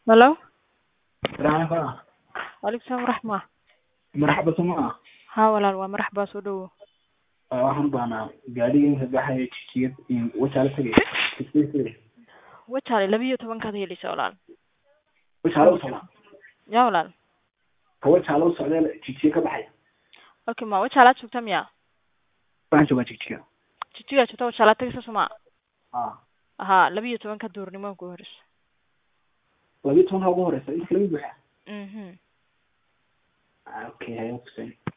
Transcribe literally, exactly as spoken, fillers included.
هلو السلام وعليكم السلام ورحمة. مرحبا سماء. ها ولا waa marxaba soo dhawo. waxaan baanaa gaariga baxay jijiyad in wasaala tagay isbiisay Wajaale laba iyo toban ka helaysa walaal. wasaala u socda Ya walaal. ka wasaala u socda jijiye ka baxay Okay ma wajaala joogta miya? baan joogaa jijiya Jijiga joogta wajaala tagisa suma. ah Aha laba iyo toban ka duurnimo ku horeysa. laba iyo toban ugu horeysa in kala buuxa Mhm. okay hayo kusay